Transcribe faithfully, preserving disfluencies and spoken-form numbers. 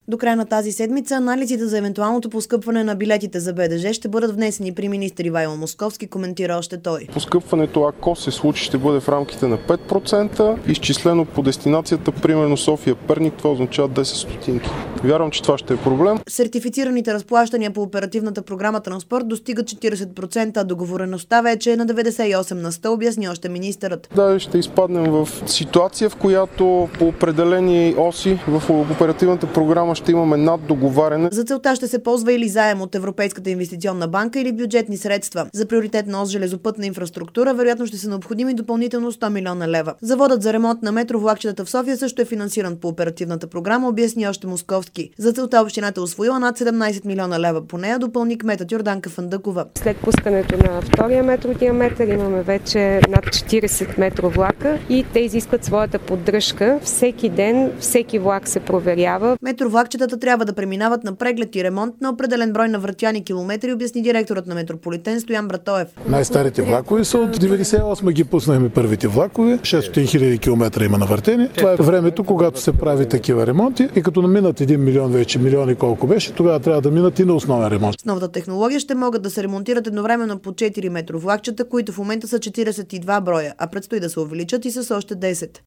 До края на тази седмица анализите за евентуалното поскъпване на билетите за Б Д Ж ще бъдат внесени при министър Ивайло Московски, коментира още той. Поскъпването, ако се случи, ще бъде в рамките на пет процента, изчислено по дестинацията, примерно София-Перник, това означава десет стотинки. Вярвам, че това ще е проблем. Сертифицираните разплащания по оперативната програма Транспорт достигат четиридесет процента, а договореността вече е на деветдесет и осем на сто, обясни още министърът. Да, ще изпаднем в ситуация, в която по определени оси в оперативната програма ще имаме наддоговаряне. За целта ще се ползва или заем от Европейската инвестиционна банка, или бюджетни средства. За приоритетна ос железопътна инфраструктура вероятно ще са необходими допълнително сто милиона лева. Заводът за ремонт на метровлакчетата в София също е финансиран по оперативната програма, обясни още Московски. За целта общината е усвоила над седемнадесет милиона лева по нея, допълни кметът Йорданка Фандъкова. След пускането на втория метродиаметър имаме вече над четиридесет метровлака и те изискват своята поддръжка. Всеки ден, всеки влак се проверява. Метровлакчетата трябва да преминават на преглед и ремонт на определен брой навъртяни километри, обясни директорът на Метрополитен Стоян Братоев. Най-старите влакове са от деветдесет и осма ги пуснахме първите влакове. шестстотин хиляди километра има навъртени. Това е времето, когато се прави такива ремонти и като наминат един милион вече, милион и колко беше, тогава трябва да минат и на основен ремонт. С новата технология ще могат да се ремонтират едновременно по четири метровлакчета, които в момента са четиридесет и два броя, а предстои да се увеличат и с още десет.